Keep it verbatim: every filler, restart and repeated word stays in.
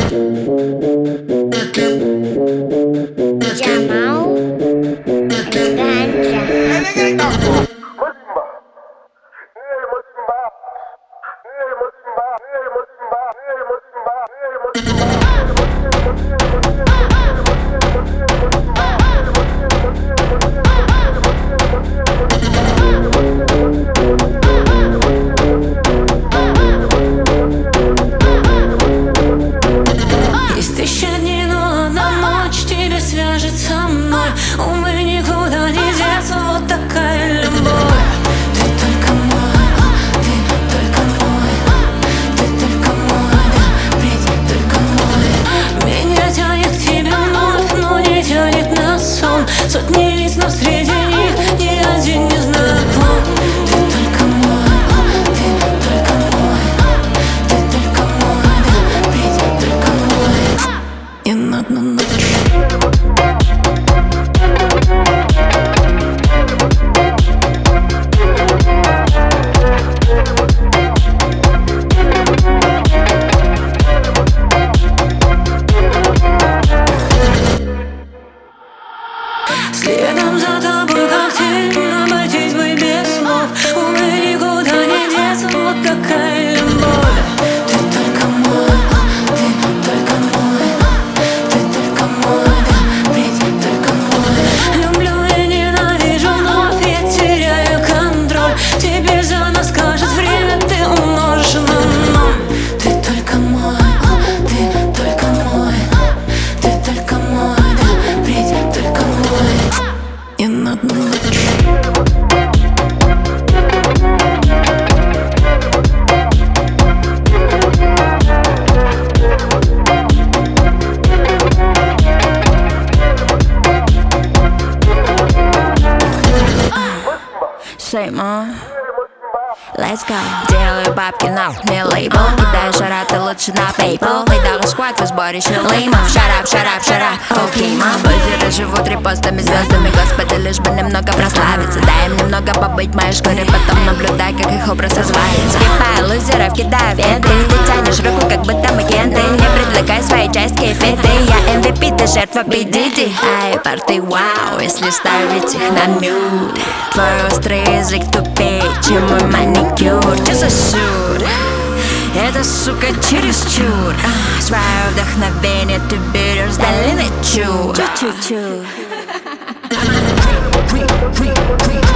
Jamal Ganja. Есть еще дни, но одна ночь тебя свяжет со мной. Увы, никуда не деться, вот такая любовь. Ты только мой, ты только мой, ты только мой, да, ведь только мой. Меня тянет к тебе вновь, но не тянет на сон. Сотни лиц, но среди них ни один не знаком. Ты только мой, ты только мой, ты только мой, да, ведь только мой. И на одну ночь. Следом за тобой, как тень, обойтись бы без слов. Увы, никуда не деться, вот такая любовь. Ты только мой, ты только мой, ты только мой, да, ведь только мой. Люблю и ненавижу, вновь я теряю контроль. Теперь за нас скажет время, ты умножишь на ноль. Ты только мой, ты только мой, ты только мой, да, ведь только мой. И на одну ночь. Say more. Let's go. Делаю бабки на мне лейбл. Кидаю шараты лучше на PayPal. Выдала шквад в сборище леймов. Шарап, шарап, шарап. Окей, мам. Лузеры живут репостами, звездами. Господи, лишь бы немного прославиться. Дай им немного побыть в моей шкуре. Потом наблюдай, как их образ развалится. Скипаю лузеров, кидаю венты. Ты тянешь руку, как будто агенты. Не предлагай свои части фиты. Я эм ви пи, ты жертва P. Diddy. Ай, парты вау, если ставить их на мют. Твой острый язык тупее, чем мой маникюр. Че за сюр? Это, сука, чересчур. а, Свое вдохновение ты берешь с долины чур. Чу-чу-чу.